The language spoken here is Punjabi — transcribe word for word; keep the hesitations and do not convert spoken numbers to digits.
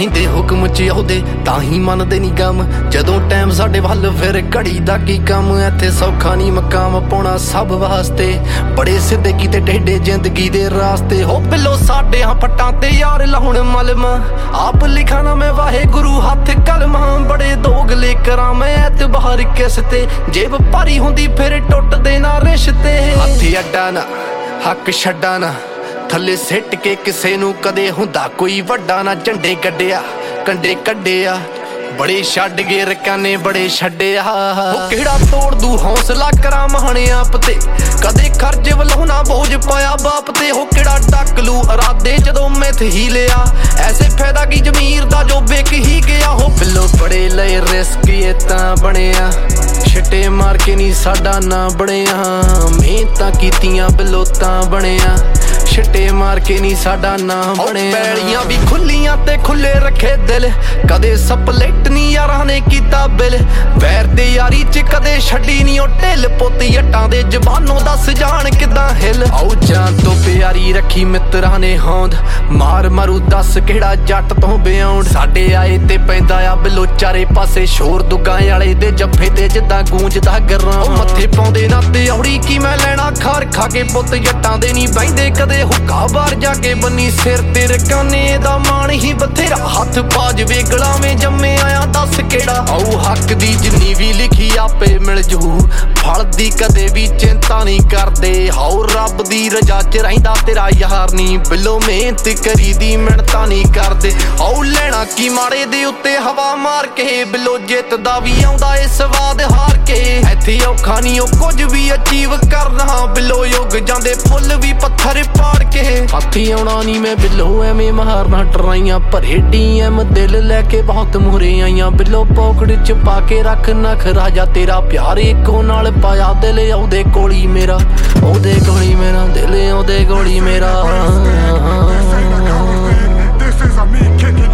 ਰਹਿੰਦੇ ਹੁਕਮ ਚ ਉਹਦੇ ਤਾਂ ਹੀ ਮੰਨਦੇ ਨੀ ਗਮ। ਜਦੋਂ ਟਾਈਮ ਸਾਡੇ ਵੱਲ ਫਿਰ ਘੜੀ ਦਾ ਕੀ ਕੰਮ। ਇੱਥੇ ਸੌਖਾ ਨੀ ਮਕਾਮ ਪਾਉਣਾ ਸਭ ਵਾਸਤੇ, ਬੜੇ ਸਿੱਧੇ ਕੀਤੇ ਟੇਢੇ ਜ਼ਿੰਦਗੀ ਦੇ ਰਾਸਤੇ। ਹੋ ਬਿੱਲੋ ਸਾਡੇ ਹਾਂ ਫੱਟਾਂ ਤੇ ਯਾਰ ਲਾਉਣ ਮਲਮ, ਆਪ ਲਿਖਾਂ ਨਾ ਮੈਂ ਵਾਹਿਗੁਰੂ ਹੱਥ ਕਲਮ। ਬੜੇ ਦੋਗਲੇ ਕਰਾਂ ਮੈਂ ਐਤਬਾਰ ਕਿਸ ਤੇ, ਜੇਬ ਭਾਰੀ ਹੁੰਦੀ ਫਿਰ ਟੁੱਟਦੇ ਨਾ ਰਿਸ਼ਤੇ। ਹੱਥ ਅੱਡਾ ਨਾ ਹੱਕ ਛੱਡਾ ਨਾ, ਥੱਲੇ ਸਿੱਟ ਕੇ ਕਿਸੇ ਨੂੰ ਕਦੇ ਹੁੰਦਾ ਕੋਈ ਵੱਡਾ ਨਾ। ਝੰਡੇ ਕੱਢਿਆ ਕੰਡੇ ਕੱਢਿਆ, ਬੜੇ ਛੱਡ ਗਏ ਰਕਾਨੇ ਬੜੇ ਛੱਡਿਆ। ਉਹ ਕਿਹੜਾ ਤੋੜ ਦੂ ਹੌਸਲਾ ਕਰਾਂ ਮਹਾਣੇ ਆਪ ਤੇ, ਕਦੇ ਖਰਜ ਵੱਲੋਂ ਨਾ ਬੋਝ ਪਾਇਆ ਬਾਪ ਤੇ। ਉਹ ਕਿਹੜਾ ਡੱਕ ਲੂ ਇਰਾਦੇ ਜਦੋਂ ਮਿੱਥ ਹੀ ਲਿਆ, ਐਸੇ ਫਾਇਦਾ ਕੀ ਜ਼ਮੀਰ ਦਾ ਜੋ ਵਿਕ ਹੀ ਗਿਆ। ਉਹ ਬਿੱਲੋ ਬੜੇ ਲਏ ਰਿਸਕ ਇਹ ਤਾਂ ਬਣਿਆ, ਛਿੱਟੇ ਮਾਰ ਕੇ ਨੀ ਸਾਡਾ ਨਾ ਬਣਿਆ। ਮਿਹਨਤਾਂ ਕੀਤੀਆਂ ਬਿੱਲੋ ਤਾਂ ਬਣਿਆ, ਛਿੱਟੇ ਮਾਰ ਕੇ ਨੀ ਸਾਡਾ ਨਾ ਬਣਿਆ। ਪੈਲੀਆਂ ਵੀ ਖੁੱਲੀਆਂ ਤੇ ਖੁੱਲੇ ਰੱਖੇ ਦਿਲ, ਕਦੇ ਸਪਲਿਟ ਨੀ ਯਾਰਾਂ ਨੇ ਕੀਤਾ ਬਿਲ। ਵੈਰ ਦੇ ਯਾਰੀ ਚ ਕਦੇ ਛੱਡੀ ਨੀ ਉਹ ਢਿੱਲ, ਪੁੱਤ ਜੱਟਾਂ ਦੇ ਜ਼ਬਾਨੋਂ ਦੱਸ ਜਾਣ ਕਿੱਦਾਂ ਹਿੱਲ। ਆਉ ਜਾਨ ਤੋਂ ਪਿਆਰੀ ਰੱਖੀ ਮਿੱਤਰਾਂ ਨੇ ਹੋਂਦ, ਮਾਰ ਮਾਰੂ ਦੱਸ ਕਿਹੜਾ ਜੱਟ ਤੋਂ ਬਿਆਉਂਡ। ਸਾਡੇ ਆਏ ਤੇ ਪੈਂਦਾ ਆ ਬਿੱਲੋ ਚਾਰੇ ਪਾਸੇ ਸ਼ੋਰ, ਦੁੱਗਾਂ ਵਾਲੇ ਦੇ ਜੱਫੇ ਤੇ ਜਿੱਦਾਂ ਗੂੰਜਦਾ ਗਰਾਂ। ਮੱਥੇ ਪਾਉਂਦੇ ਨਾ ਤੇ ਔੜੀ ਕੀ ਮੈਂ ਲੈਣਾ ਖਾਰ ਖਾ ਕੇ, ਪੁੱਤ ਜੱਟਾਂ ਦੇ ਨੀ ਬਹਿੰਦੇ ਕਦੇ ਹੁੱਕਾ ਬਾਹਰ ਜਾ ਕੇ ਬੰਨੀ ਸਿਰ ਤੇ ਰਕਾਨੇ ਦਾ ਮਾਣ ਹੀ ਬਥੇਰਾ। ਹੱਥ ਪਾ ਜਵੇ ਗਲਾਵੇਂ ਜੰਮੇ ਆਇਆ ਦੱਸ ਕਿਹੜਾ। ਆਊ ਹੱਕ ਦੀ ਜਿੰਨੀ ਵੀ ਲਿਖੀ ਆਪੇ ਮਿਲ ਜੂ, ਫਲ ਦੀ ਕਦੇ ਵੀ ਚਿੰਤਾ ਨਹੀਂ ਕਰਦੇ। ਹਾਉ ਰੱਬ ਦੀ ਰਜਾ ਚ ਰਹਿੰਦਾ ਤੇਰਾ ਯਾਰ ਨੀ, ਬਿੱਲੋ ਮਿਹਨਤ ਕਰੀ ਦੀ ਮਿਹਨਤਾਂ ਨਹੀਂ ਕਰਦੇ। ਆਉ ਲੈਣਾ ਕੀ ਮਾੜੇ ਦੇ ਉੱਤੇ ਹਵਾ ਮਾਰ ਕੇ, ਬਿੱਲੋ ਜਿੱਤਦਾ ਵੀ ਆਉਂਦਾ ਏ ਸਵਾਦ ਹਾਰ ਕੇ। ਇੱਥੇ ਔਖਾ ਨਹੀਂ ਉਹ ਕੁਝ ਵੀ ਅਚੀਵ ਕਰਨਾ, ਬਿੱਲੋ ਯੁੱਗ ਜਾਂਦੇ ਫੁੱਲ ਵੀ ਪੱਥਰ ਪਾੜ ਕੇ। ਹੱਥੀ ਆਉਣਾ ਨੀ ਮੈਂ ਬਿੱਲੋ ਐਵੇਂ ਮਾਰਨਾ ਟਰਾਈਆਂ, ਭਰੇ ਡੀ ਐਮ ਦਿਲ ਲੈ ਕੇ ਬਹੁਤ ਮੂਹਰੇ ਆਈਆਂ। ਬਿੱਲੋ ਪੌਕੜ ਚ ਪਾ ਕੇ ਰੱਖ ਨਖ ਰਾਜਾ ਤੇਰਾ, ਪਿਆਰ ਇੱਕੋ ਨਾਲ ਪਾਇਆ ਦਿਲ ਉਹਦੇ ਕੋਲੀ ਮੇਰਾ, ਉਹਦੇ ਕੋਲੀ ਮੇਰਾ ਦਿਲ ਉਹਦੇ ਕੋਲੀ ਮੇਰਾ। This is a me kicking